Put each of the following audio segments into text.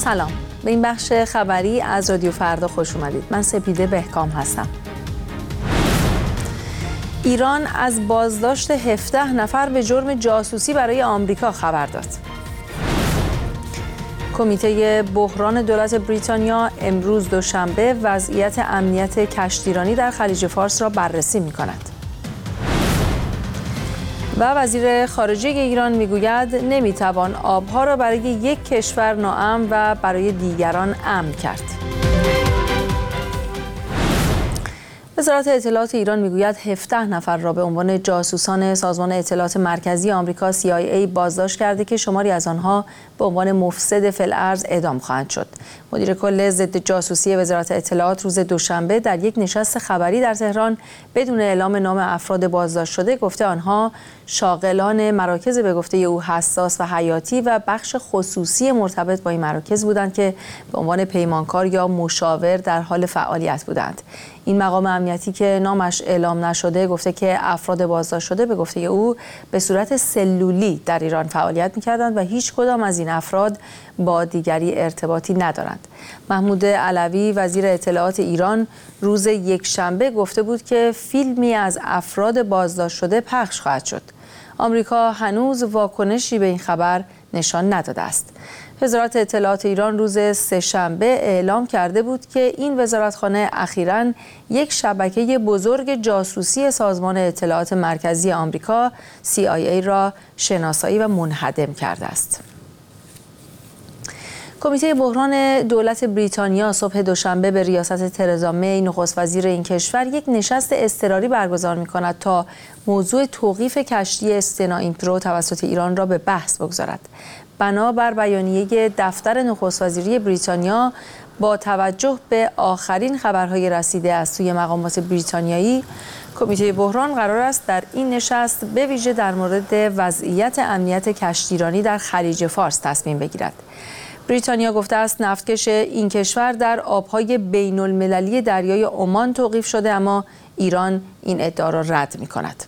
سلام، به این بخش خبری از رادیو فردا خوش اومدید. من سپیده بهکام هستم. ایران از بازداشت 17 نفر به جرم جاسوسی برای آمریکا خبر داد. کمیته بحران دولت بریتانیا امروز دوشنبه وضعیت امنیت کشتیرانی در خلیج فارس را بررسی می‌کند. و وزیر خارجه ایران میگوید نمیتوان آبها را برای یک کشور ناامن و برای دیگران امن کرد. وزارت اطلاعات ایران میگوید 17 نفر را به عنوان جاسوسان سازمان اطلاعات مرکزی آمریکا CIA بازداشت کرده که شماری از آنها به عنوان مفسد فی الارض اعدام خواهند شد. مدیر کل ضد جاسوسی وزارت اطلاعات روز دوشنبه در یک نشست خبری در تهران بدون اعلام نام افراد بازداشت شده گفته آنها شاغلان مراکز به گفته او حساس و حیاتی و بخش خصوصی مرتبط با این مراکز بودند که به عنوان پیمانکار یا مشاور در حال فعالیت بودند. این مقام امنیتی که نامش اعلام نشده گفته که افراد بازداشت شده به گفته او به صورت سلولی در ایران فعالیت می‌کردند و هیچ کدام از این افراد با دیگری ارتباطی ندارند. محمود علوی وزیر اطلاعات ایران روز یکشنبه گفته بود که فیلمی از افراد بازداشت شده پخش خواهد شد. آمریکا هنوز واکنشی به این خبر نشان نداده است. وزارت اطلاعات ایران روز سه‌شنبه اعلام کرده بود که این وزارتخانه اخیراً یک شبکه بزرگ جاسوسی سازمان اطلاعات مرکزی آمریکا CIA را شناسایی و منهدم کرده است. کمیته بحران دولت بریتانیا صبح دوشنبه به ریاست ترزا می نخست وزیر این کشور یک نشست اضطراری برگزار می‌کند تا موضوع توقیف کشتی استنا ایمپرو توسط ایران را به بحث بگذارد. بنابر بیانیه دفتر نخست وزیری بریتانیا با توجه به آخرین خبرهای رسیده از سوی مقامات بریتانیایی کمیته بحران قرار است در این نشست به ویژه در مورد وضعیت امنیت کشتیرانی در خلیج فارس تصمیم بگیرد. بریتانیا گفته است نفتکش این کشور در آبهای بین المللی دریای عمان توقیف شده اما ایران این ادعا را رد می‌کند.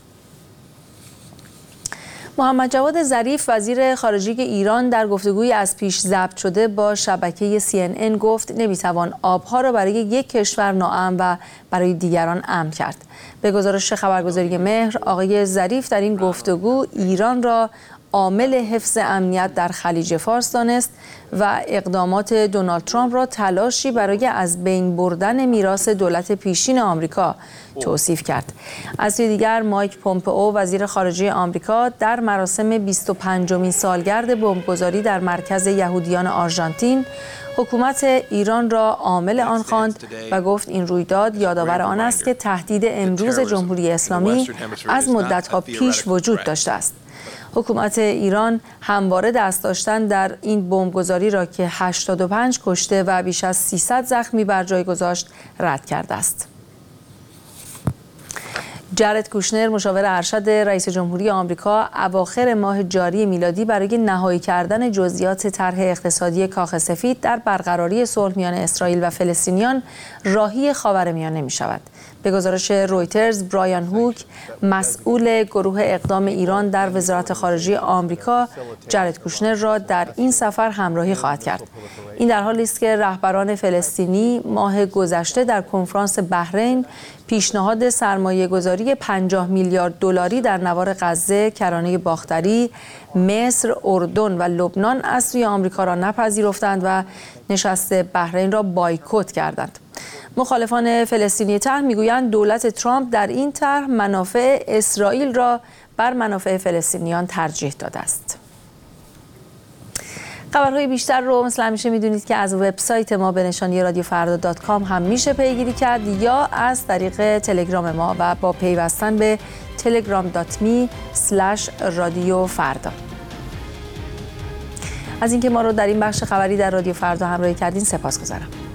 محمد جواد ظریف وزیر خارجه ایران در گفتگویی از پیش ضبط شده با شبکه CNN گفت نمیتوان آبها را برای یک کشور ناامن و برای دیگران امن کرد. به گزارش خبرگزاری مهر آقای ظریف در این گفتگو ایران را عامل حفظ امنیت در خلیج فارس دانست و اقدامات دونالد ترامپ را تلاشی برای از بین بردن میراث دولت پیشین آمریکا توصیف کرد. از سوی دیگر مایک پومپئو وزیر خارجه آمریکا در مراسم 25مین سالگرد بمبگذاری در مرکز یهودیان آرژانتین حکومت ایران را عامل آن خواند و گفت این رویداد یادآور آن است که تهدید امروز جمهوری اسلامی از مدت‌ها پیش وجود داشته است. حکومت ایران همواره دست داشتن در این بمبگذاری را که 85 کشته و بیش از 300 زخمی بر جای گذاشت رد کرده است. جارد کوشنر مشاور ارشد رئیس جمهوری آمریکا اواخر ماه جاری میلادی برای نهایی کردن جزئیات طرح اقتصادی کاخ سفید در برقراری صلح میان اسرائیل و فلسطینیان راهی خاورمیانه می‌شود. به گزارش رویترز برایان هوک مسئول گروه اقدام ایران در وزارت خارجه آمریکا جارد کوشنر را در این سفر همراهی خواهد کرد. این در حالی است که رهبران فلسطینی ماه گذشته در کنفرانس بحرین پیشنهاد سرمایه‌گذاری 50 میلیارد دلاری در نوار غزه، کرانه باختری، مصر، اردن و لبنان از سوی آمریکا را نپذیرفتند و نشست بحرین را بایکوت کردند. مخالفان فلسطینی طرح میگویند دولت ترامپ در این طرح منافع اسرائیل را بر منافع فلسطینیان ترجیح داده است. خبرهای بیشتر رو مثل همیشه میدونید که از وبسایت ما به نشانی رادیوفردا.com هم میشه پیگیری کرد یا از طریق تلگرام ما و با پیوستن به telegram.me/رادیوفردا. از اینکه ما رو در این بخش خبری در رادیو فردا همراهی کردین سپاسگزارم.